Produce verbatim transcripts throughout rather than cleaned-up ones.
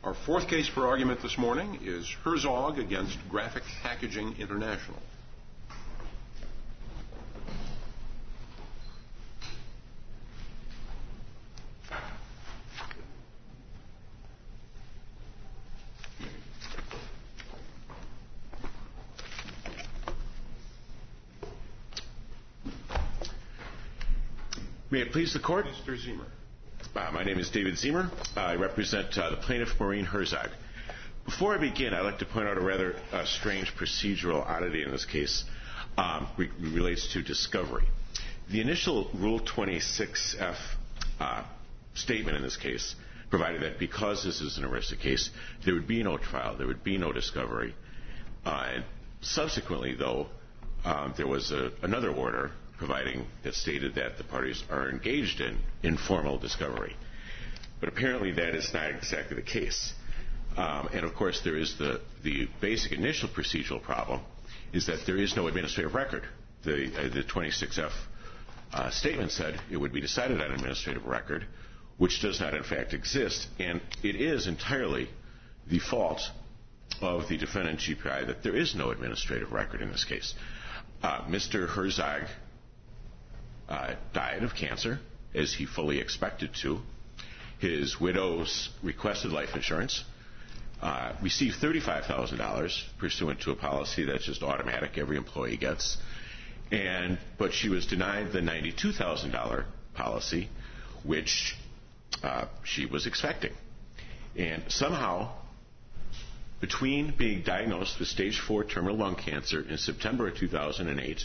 Our fourth case for argument this morning is Herzog against Graphic Packaging International. May it please the Court? Mister Ziemer. Uh, my name is David Ziemer. Uh, I represent uh, the plaintiff, Maureen Herzog. Before I begin, I'd like to point out a rather uh, strange procedural oddity in this case. Um, re- relates to discovery. The initial Rule twenty-six F uh, statement in this case provided that because this is an ERISA case, there would be no trial, there would be no discovery. Uh, and subsequently, though, um, there was a, another order providing that stated that the parties are engaged in informal discovery. But apparently that is not exactly the case. Um, and of course there is the, the basic initial procedural problem is that there is no administrative record. The, uh, the twenty-six F uh, statement said it would be decided on administrative record, which does not in fact exist. And it is entirely the fault of the defendant G P I that there is no administrative record in this case. Uh, Mister Herzog Uh, died of cancer, as he fully expected to. His widow's requested life insurance, uh, received thirty-five thousand dollars pursuant to a policy that's just automatic, every employee gets. And but she was denied the ninety-two thousand dollars policy, which uh, she was expecting. And somehow, between being diagnosed with stage four terminal lung cancer in September of two thousand eight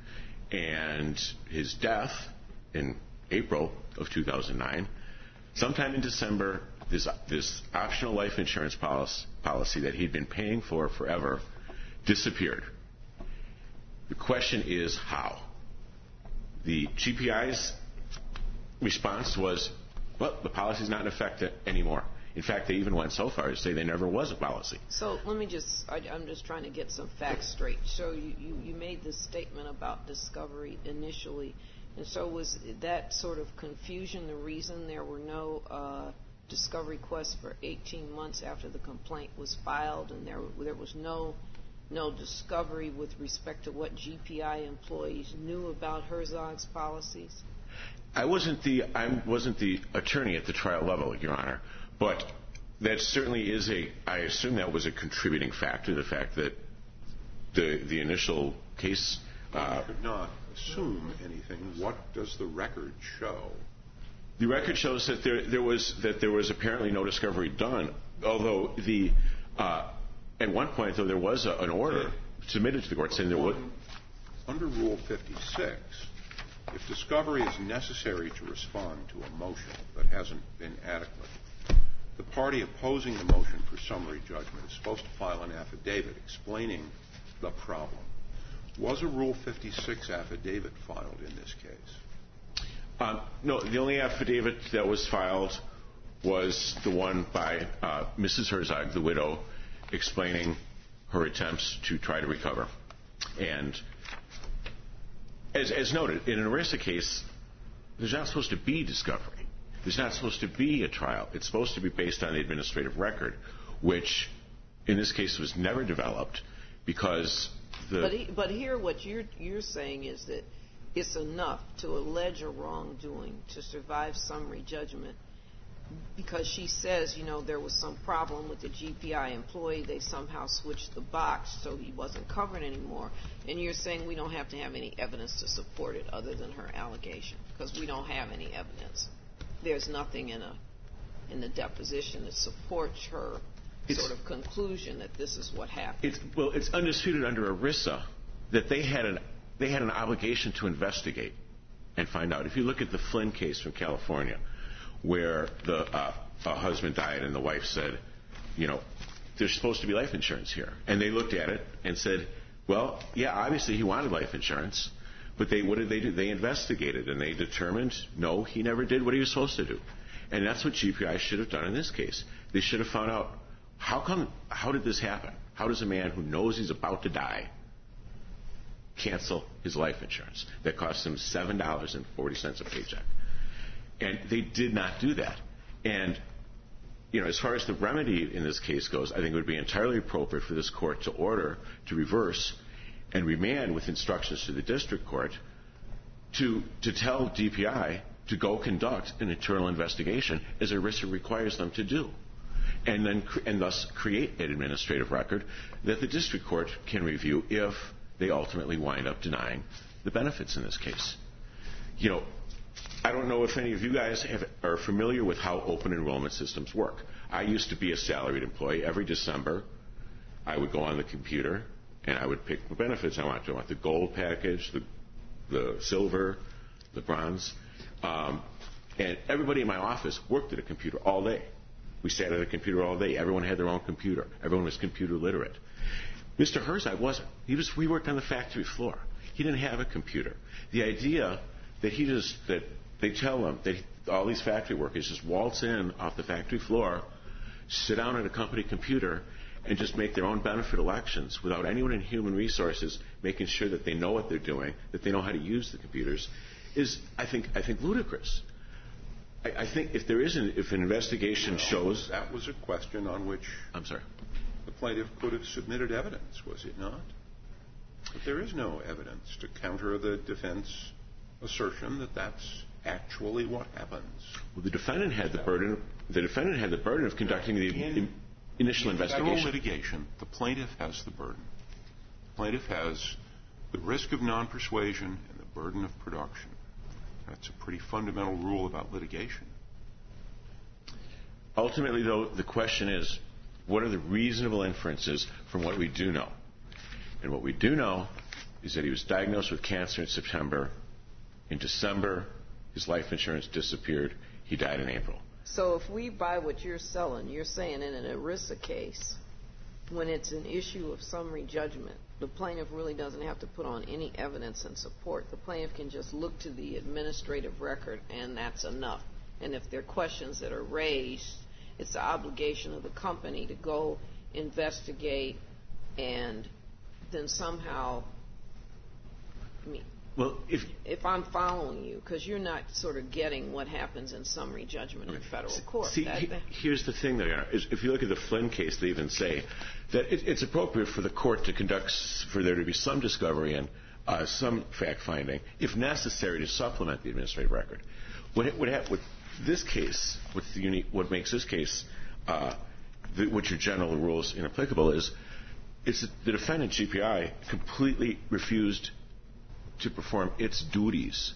and his death in April of two thousand nine, sometime in December, this, this optional life insurance policy, policy that he'd been paying for forever disappeared. The question is how? The G P I's response was, well, the policy's not in effect anymore. In fact, they even went so far as to say there never was a policy. So let me just, I, I'm just trying to get some facts straight. So you, you, you made this statement about discovery initially, and so was that sort of confusion the reason there were no uh, discovery requests for eighteen months after the complaint was filed, and there there was no no discovery with respect to what G P I employees knew about Herzog's policies? I wasn't the I wasn't the attorney at the trial level, Your Honor. But that certainly is a, I assume that was a contributing factor, the fact that the the initial case... Uh, you could not assume anything. What does the record show? The record shows that there, there was that there was apparently no discovery done, although the, uh, at one point, though, there was a, an order submitted to the court saying there was... Under Rule fifty-six, if discovery is necessary to respond to a motion that hasn't been adequate, the party opposing the motion for summary judgment is supposed to file an affidavit explaining the problem. Was a Rule fifty-six affidavit filed in this case? Um, no, the only affidavit that was filed was the one by uh, Missus Herzog, the widow, explaining her attempts to try to recover. And as, as noted, in an ERISA case, there's not supposed to be discovery. There's not supposed to be a trial. It's supposed to be based on the administrative record, which in this case was never developed because the... But, he, but here what you're, you're saying is that it's enough to allege a wrongdoing to survive summary judgment because she says, you know, there was some problem with the G P I employee. They somehow switched the box so he wasn't covered anymore. And you're saying we don't have to have any evidence to support it other than her allegation because we don't have any evidence. There's nothing in a in the deposition that supports her it's, sort of conclusion that this is what happened. It's, well, it's undisputed under ERISA that they had an they had an obligation to investigate and find out. If you look at the Flynn case from California, where the uh, a husband died and the wife said, you know, there's supposed to be life insurance here, and they looked at it and said, well, yeah, obviously he wanted life insurance. But they, what did they do? They investigated, and they determined, no, he never did what he was supposed to do. And that's what G P I should have done in this case. They should have found out, how come, how did this happen? How does a man who knows he's about to die cancel his life insurance that costs him seven dollars and forty cents a paycheck? And they did not do that. And you know, as far as the remedy in this case goes, I think it would be entirely appropriate for this court to order, to reverse, and remand with instructions to the district court to to tell D P I to go conduct an internal investigation as ERISA requires them to do, and then and thus create an administrative record that the district court can review if they ultimately wind up denying the benefits in this case. You know, I don't know if any of you guys have, are familiar with how open enrollment systems work. I used to be a salaried employee. Every December, I would go on the computer and I would pick the benefits I want. I want the gold package, the the silver, the bronze. Um, and everybody in my office worked at a computer all day. We sat at a computer all day. Everyone had their own computer. Everyone was computer literate. Mister Herzog wasn't. He was. We worked on the factory floor. He didn't have a computer. The idea that he just that they tell him that he, all these factory workers just waltz in off the factory floor, sit down at a company computer, and just make their own benefit elections without anyone in human resources making sure that they know what they're doing, that they know how to use the computers, is I think I think ludicrous. I, I think if there isn't, if an investigation well, shows that was a question on which I'm sorry, the plaintiff could have submitted evidence, was it not? But there is no evidence to counter the defense assertion that that's actually what happens. Well, the defendant had the burden. The defendant had the burden of conducting the in, initial in investigation. Federal litigation, the plaintiff has the burden. The plaintiff has the risk of non-persuasion and the burden of production. That's a pretty fundamental rule about litigation. Ultimately, though, the question is, what are the reasonable inferences from what we do know? And what we do know is that he was diagnosed with cancer in September. In December, his life insurance disappeared. He died in April. So if we buy what you're selling, you're saying in an ERISA case, when it's an issue of summary judgment, the plaintiff really doesn't have to put on any evidence and support. The plaintiff can just look to the administrative record, and that's enough. And if there are questions that are raised, it's the obligation of the company to go investigate and then somehow, I mean, well, if, if I'm following you, because you're not sort of getting what happens in summary judgment in federal court. See, that, he, here's the thing, there. Is if you look at the Flynn case, they even say that it, it's appropriate for the court to conduct, for there to be some discovery and uh, some fact-finding, if necessary, to supplement the administrative record. What, what, what this case, what, the unique, what makes this case, uh, the, what your general rules inapplicable is, it's the defendant, G P I, completely refused to perform its duties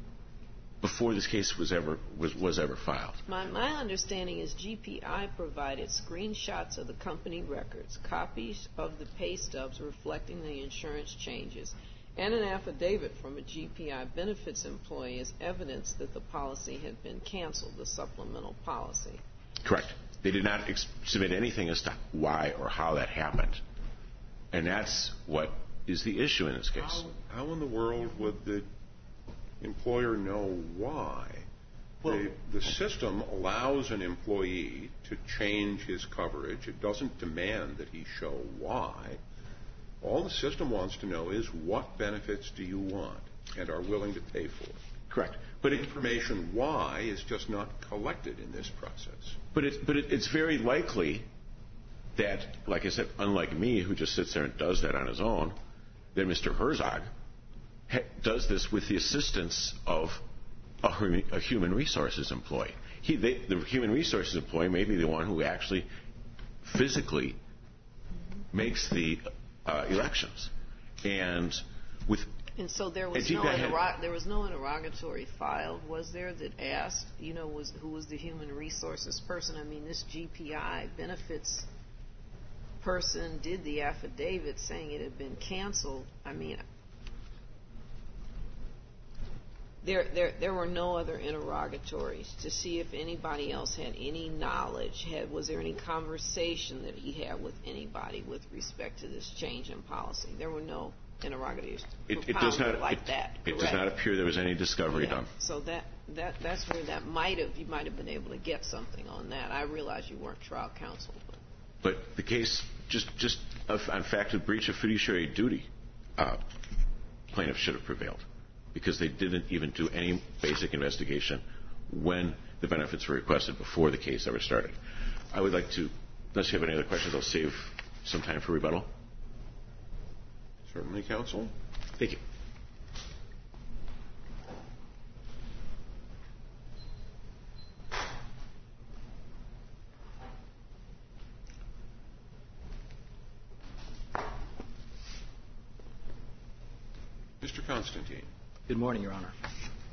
before this case was ever was, was ever filed. My, my understanding is G P I provided screenshots of the company records, copies of the pay stubs reflecting the insurance changes, and an affidavit from a G P I benefits employee as evidence that the policy had been canceled, the supplemental policy. Correct. They did not ex- submit anything as to why or how that happened. And that's what is the issue in this case. How, how in the world would the employer know why? Well, the, the system allows an employee to change his coverage. It doesn't demand that he show why. All the system wants to know is what benefits do you want and are willing to pay for. Correct. But it, information why is just not collected in this process. But, it, but it, it's very likely that, like I said, unlike me, who just sits there and does that on his own, that Mister Herzog ha- does this with the assistance of a, a human resources employee. He, they, the human resources employee may be the one who actually physically makes the uh, elections. And with and so there was no interro- there was no interrogatory filed, was there, that asked, you know, was who was the human resources person? I mean, this G P I benefits person did the affidavit saying it had been canceled. I mean, there, there, there were no other interrogatories to see if anybody else had any knowledge. Had was there any conversation that he had with anybody with respect to this change in policy? There were no interrogatories. It, it does not like it, that. It does not appear there was any discovery yeah. done. So that, that that's where that might have you might have been able to get something on that. I realize you weren't trial counsel, but. But the case, just just on fact of breach of fiduciary duty, uh, plaintiff should have prevailed because they didn't even do any basic investigation when the benefits were requested before the case ever started. I would like to, unless you have any other questions, I'll save some time for rebuttal. Certainly, counsel. Thank you. Mister Constantine. Good morning, Your Honor.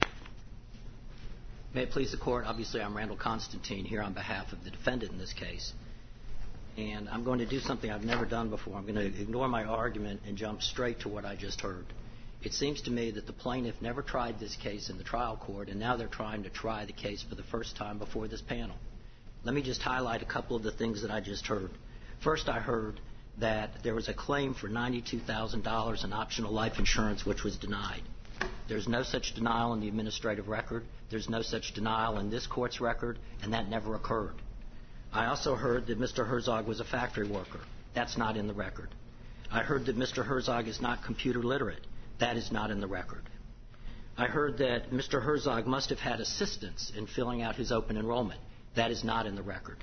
May it please the Court, obviously I'm Randall Constantine here on behalf of the defendant in this case. And I'm going to do something I've never done before. I'm going to ignore my argument and jump straight to what I just heard. It seems to me that the plaintiff never tried this case in the trial court, and now they're trying to try the case for the first time before this panel. Let me just highlight a couple of the things that I just heard. First, I heard that there was a claim for ninety-two thousand dollars in optional life insurance which was denied. There's no such denial in the administrative record. There's no such denial in this court's record, and that never occurred. I also heard that Mister Herzog was a factory worker. That's not in the record. I heard that Mister Herzog is not computer literate. That is not in the record. I heard that Mister Herzog must have had assistance in filling out his open enrollment. That is not in the record.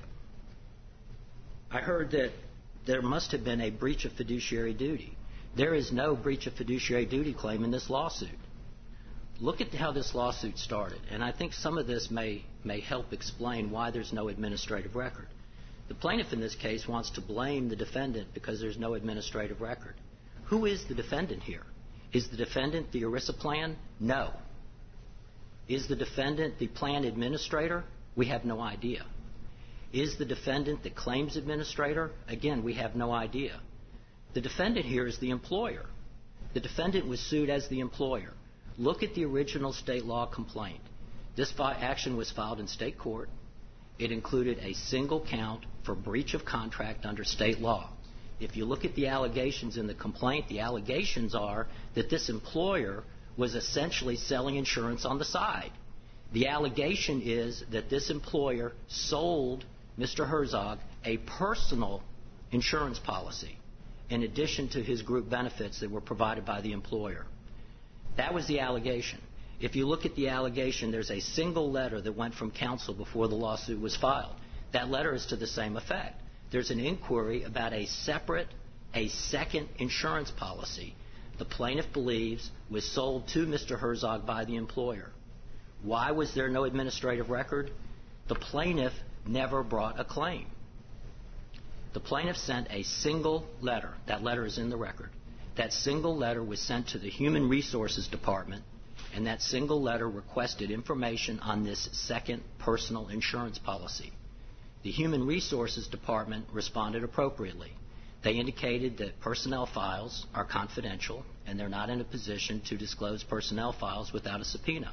I heard that there must have been a breach of fiduciary duty. There is no breach of fiduciary duty claim in this lawsuit. Look at how this lawsuit started, and I think some of this may, may help explain why there's no administrative record. The plaintiff in this case wants to blame the defendant because there's no administrative record. Who is the defendant here? Is the defendant the ERISA plan? No. Is the defendant the plan administrator? We have no idea. Is the defendant the claims administrator? Again, we have no idea. The defendant here is the employer. The defendant was sued as the employer. Look at the original state law complaint. This action was filed in state court. It included a single count for breach of contract under state law. If you look at the allegations in the complaint, the allegations are that this employer was essentially selling insurance on the side. The allegation is that this employer sold Mister Herzog a personal insurance policy in addition to his group benefits that were provided by the employer. That was the allegation. If you look at the allegation, there's a single letter that went from counsel before the lawsuit was filed. That letter is to the same effect. There's an inquiry about a separate, a second insurance policy the plaintiff believes was sold to Mister Herzog by the employer. Why was there no administrative record? The plaintiff never brought a claim. The plaintiff sent a single letter. That letter is in the record. That single letter was sent to the Human Resources Department, and that single letter requested information on this second personal insurance policy. The Human Resources Department responded appropriately. They indicated that personnel files are confidential, and they're not in a position to disclose personnel files without a subpoena.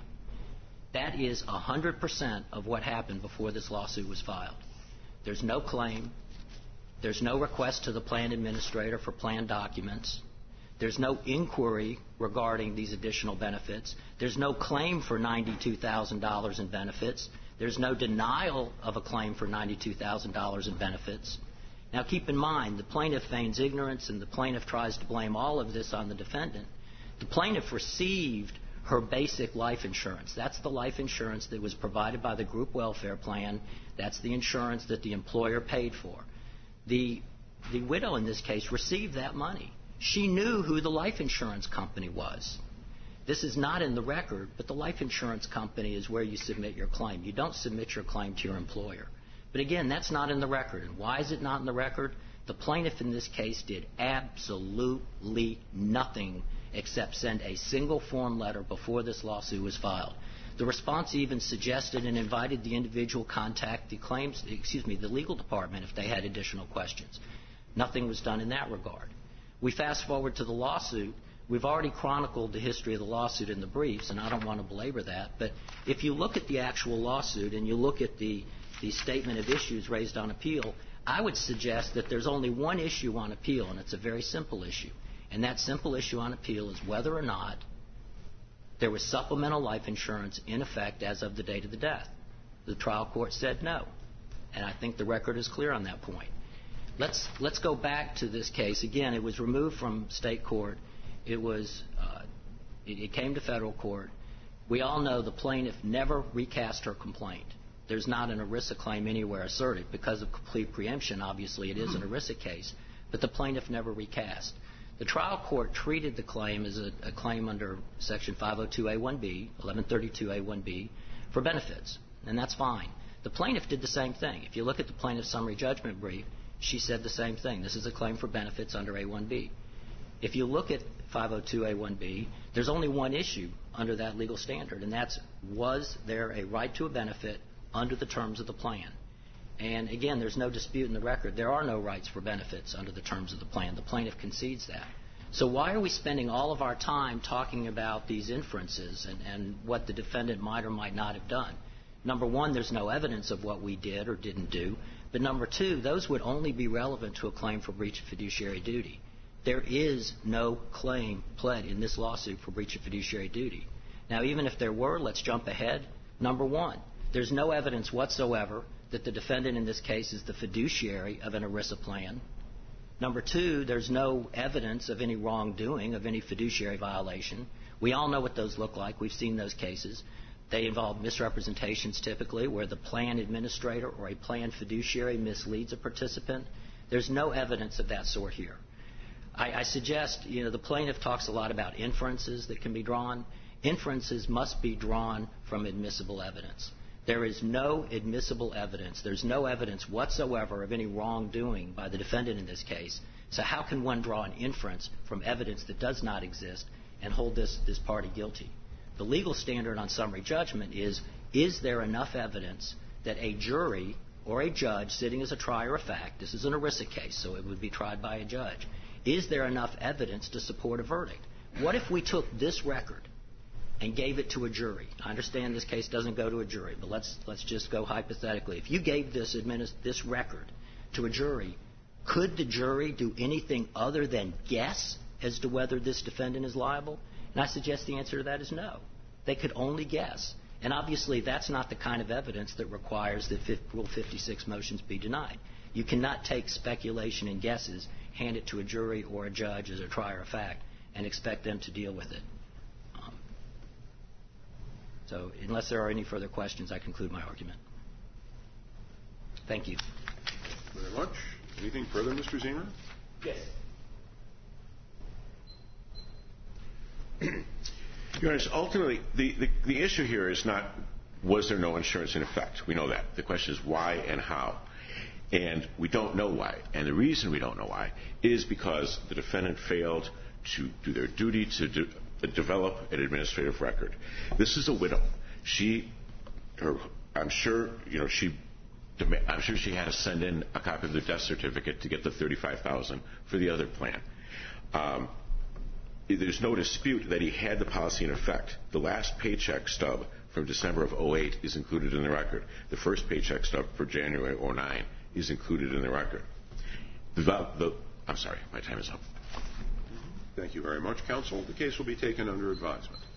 That is one hundred percent of what happened before this lawsuit was filed. There's no claim. There's no request to the plan administrator for plan documents. There's no inquiry regarding these additional benefits. There's no claim for ninety-two thousand dollars in benefits. There's no denial of a claim for ninety-two thousand dollars in benefits. Now, keep in mind, the plaintiff feigns ignorance, and the plaintiff tries to blame all of this on the defendant. The plaintiff received her basic life insurance. That's the life insurance that was provided by the group welfare plan. That's the insurance that the employer paid for. The, the widow in this case received that money. She knew who the life insurance company was. This is not in the record, but the life insurance company is where you submit your claim. You don't submit your claim to your employer. But again, that's not in the record. And why is it not in the record? The plaintiff in this case did absolutely nothing except send a single form letter before this lawsuit was filed. The response even suggested and invited the individual contact the claims, excuse me, the legal department if they had additional questions. Nothing was done in that regard. We fast forward to the lawsuit. We've already chronicled the history of the lawsuit in the briefs, and I don't want to belabor that. But if you look at the actual lawsuit and you look at the, the statement of issues raised on appeal, I would suggest that there's only one issue on appeal, and it's a very simple issue. And that simple issue on appeal is whether or not there was supplemental life insurance in effect as of the date of the death. The trial court said no, and I think the record is clear on that point. Let's, let's go back to this case. Again, it was removed from state court. It was, uh, it, it came to federal court. We all know the plaintiff never recast her complaint. there's not an ERISA claim anywhere asserted. Because of complete preemption, obviously it is an ERISA case, but the plaintiff never recast. The trial court treated the claim as a, a claim under Section five oh two A one B, eleven thirty-two A one B, for benefits, and that's fine. The plaintiff did the same thing. If you look at the plaintiff's summary judgment brief, she said the same thing. This is a claim for benefits under A one B. If you look at five oh two A one B, there's only one issue under that legal standard, and that's, was there a right to a benefit under the terms of the plan? And again, there's no dispute in the record. There are no rights for benefits under the terms of the plan. The plaintiff concedes that. So why are we spending all of our time talking about these inferences and, and what the defendant might or might not have done? Number one, there's no evidence of what we did or didn't do. But number two, those would only be relevant to a claim for breach of fiduciary duty. There is no claim pled in this lawsuit for breach of fiduciary duty. Now, even if there were, let's jump ahead. Number one, there's no evidence whatsoever that the defendant in this case is the fiduciary of an ERISA plan. Number two, there's no evidence of any wrongdoing, of any fiduciary violation. We all know what those look like. We've seen those cases. They involve misrepresentations typically, where the plan administrator or a plan fiduciary misleads a participant. There's no evidence of that sort here. I, I suggest, you know, the plaintiff talks a lot about inferences that can be drawn. Inferences must be drawn from admissible evidence. There is no admissible evidence. There's no evidence whatsoever of any wrongdoing by the defendant in this case. So how can one draw an inference from evidence that does not exist and hold this, this party guilty? The legal standard on summary judgment is, is there enough evidence that a jury or a judge sitting as a trier of fact, this is an ERISA case, so it would be tried by a judge, is there enough evidence to support a verdict? What if we took this record and gave it to a jury? I understand this case doesn't go to a jury, but let's let's just go hypothetically. If you gave this administ- this record to a jury, could the jury do anything other than guess as to whether this defendant is liable? And I suggest the answer to that is no. They could only guess. And obviously that's not the kind of evidence that requires that Rule fifty-six motions be denied. You cannot take speculation and guesses, hand it to a jury or a judge as a trier of fact, and expect them to deal with it. Um, so unless there are any further questions, I conclude my argument. Thank you. Very much. Anything further, Mister Ziemer? Yes. Your Honor, ultimately, the, the, the issue here is not was there no insurance in effect. We know that. The question is why and how. And we don't know why. And the reason we don't know why is because the defendant failed to do their duty to de- develop an administrative record. This is a widow. She, her, I'm sure, you know, she, I'm sure she had to send in a copy of the death certificate to get the thirty-five thousand dollars for the other plan. Um, there's no dispute that he had the policy in effect. The last paycheck stub from December of oh eight is included in the record. The first paycheck stub for January oh nine is included in the record. The, the, I'm sorry, my time is up. Thank you very much, counsel. The case will be taken under advisement.